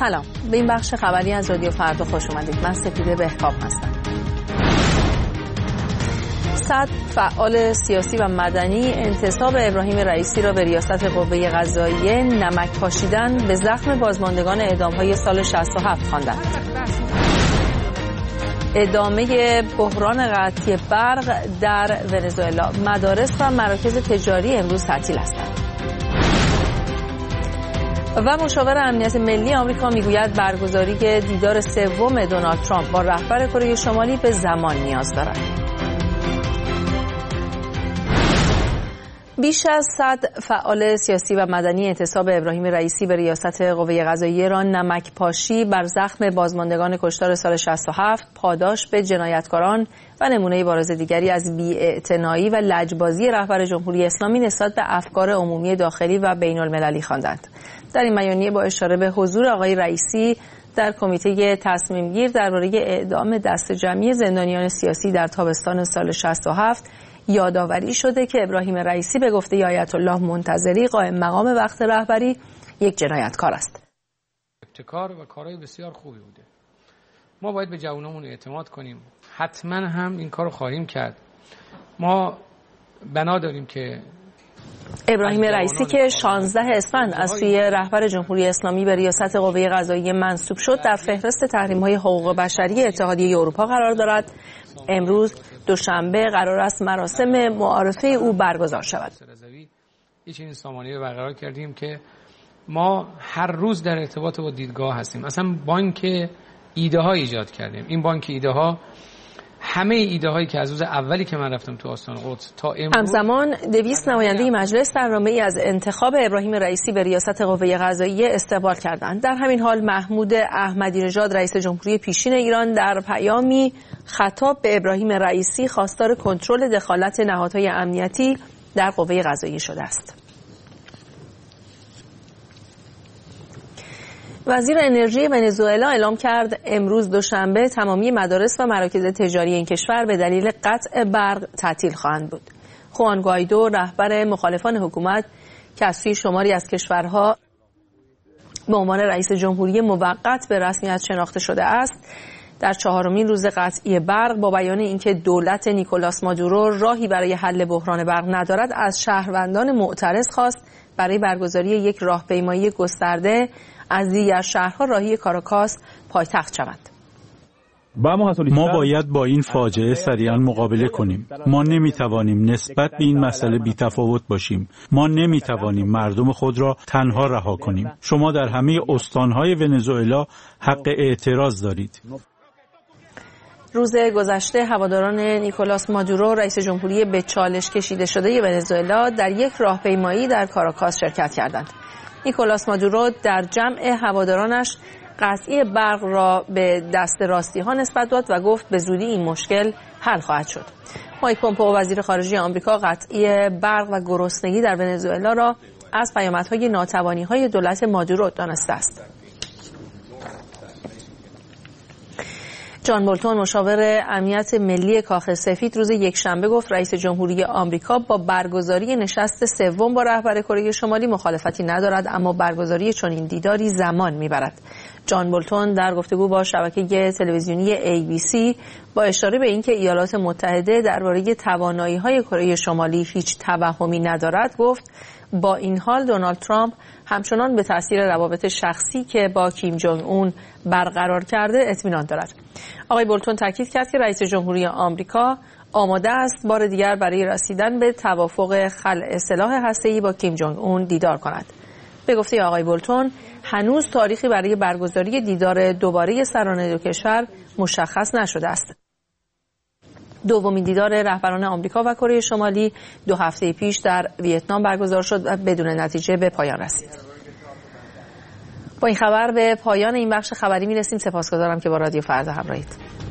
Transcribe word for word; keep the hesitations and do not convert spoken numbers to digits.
سلام، به این بخش خبری از رادیو فردا خوش اومدید. من سپیده بهکام هستم. صد فعال سیاسی و مدنی انتصاب ابراهیم رئیسی را به ریاست قوه قضاییه نمک پاشیدن به زخم بازماندگان اعدام‌های سال شصت و هفت خواندند. ادامه بحران قطعی برق در ونزوئلا، مدارس و مراکز تجاری امروز تعطیل هستند. و مشاور امنیت ملی آمریکا میگوید برگزاری دیدار سوم دونالد ترامپ با رهبر کره شمالی به زمان نیاز دارد. بیش از صد فعال سیاسی و مدنی انتصاب ابراهیم رئیسی به ریاست قوه قضاییه را نمک پاشی بر زخم بازماندگان کشتار سال شصت و هفت، پاداش به جنایتکاران و نمونه بارز دیگری از بی‌اعتنایی و لجبازی رهبر جمهوری اسلامی نسبت به افکار عمومی داخلی و بین المللی خواندند. در این بیانیه با اشاره به حضور آقای رئیسی در کمیته تصمیم گیر درباره اعدام دست جمعی زندانیان سیاسی در تابستان سال شصت و هفت یادآوری شده که ابراهیم رئیسی به گفته آیت الله منتظری قائم مقام وقت رهبری یک جنایتکار است. ابتکار و کارهای بسیار خوبی بوده. ما باید به جوانامون اعتماد کنیم. حتما هم این کارو خواهیم کرد. ما بنا داریم که ابراهیم رئیسی که شانزده اسفند از سوی رهبر جمهوری اسلامی به ریاست قوه قضاییه منصوب شد در فهرست تحریم‌های حقوق بشری اتحادیه اروپا قرار دارد. امروز دوشنبه قرار است مراسم معارفه او برگزار شود. یه چنین سامانه‌ای رو برقرار کردیم که ما هر روز در ارتباط با دیدگاه هستیم. اصلا بانک ایده ها ایجاد کردیم. این بانک ایده ها همه ایده هایی که از روز اولی که من رفتم تو آستان قدس تا امروز، همزمان دویست نماینده مجلس در نامه‌ای از انتخاب ابراهیم رئیسی به ریاست قوه قضاییه استقبال کردند. در همین حال محمود احمدی نژاد رئیس جمهوری پیشین ایران در پیامی خطاب به ابراهیم رئیسی خواستار کنترل دخالت نهادهای امنیتی در قوه قضاییه شده است. وزیر انرژی ونزوئلا اعلام کرد امروز دوشنبه تمامی مدارس و مراکز تجاری این کشور به دلیل قطع برق تعطیل خواهند بود. خوان گایدو رهبر مخالفان حکومت که از سوی شماری از کشورها به عنوان رئیس جمهوری موقت به رسمیت شناخته شده است، در چهارمین روز قطعی برق با بیان اینکه دولت نیکولاس مادورو راهی برای حل بحران برق ندارد، از شهروندان معترض خواست برای برگزاری یک راهپیمایی گسترده از دیگر شهرها راهی کاراکاس پایتخت شوند. ما باید با این فاجعه سریعا مقابله کنیم. ما نمیتوانیم نسبت به این مسئله بی‌تفاوت باشیم. ما نمیتوانیم مردم خود را تنها رها کنیم. شما در همه استانهای ونزوئلا حق اعتراض دارید. روز گذشته هواداران نیکولاس مادورو رئیس جمهوری به چالش کشیده شده ونزوئلا در یک راهپیمایی در کاراکاس شرکت کردند. نیکولاس مادورو در جمع هوادارانش قطعی برق را به دست راستی ها نسبت داد و گفت به زودی این مشکل حل خواهد شد. مایک پومپئو وزیر خارجه آمریکا قطعی برق و گرسنگی در ونزوئلا را از پیامدهای ناتوانی های دولت مادورو دانسته است. جان بولتون مشاور امنیت ملی کاخ سفید روز یکشنبه گفت رئیس جمهوری آمریکا با برگزاری نشست سوم با رهبر کره شمالی مخالفتی ندارد، اما برگزاری چنین دیداری زمان میبرد. جان بولتون در گفتگو با شبکه تلویزیونی ای بی سی با اشاره به اینکه ایالات متحده درباره توانایی‌های کره شمالی هیچ توهمی ندارد گفت با این حال دونالد ترامپ همچنان به تاثیر روابط شخصی که با کیم جونگ اون برقرار کرده اطمینان دارد. آقای بولتون تاکید کرد که رئیس جمهوری آمریکا آماده است بار دیگر برای رسیدن به توافق خلع سلاح هسته‌ای با کیم جونگ اون دیدار کند. به گفته آقای بولتون هنوز تاریخی برای برگزاری دیدار دوباره سران دو کشور مشخص نشده است. دومین دیدار رهبران آمریکا و کره شمالی دو هفته پیش در ویتنام برگزار شد و بدون نتیجه به پایان رسید. با این خبر به پایان این بخش خبری میرسیم. سپاسگزارم که با رادیو فردا همراهید.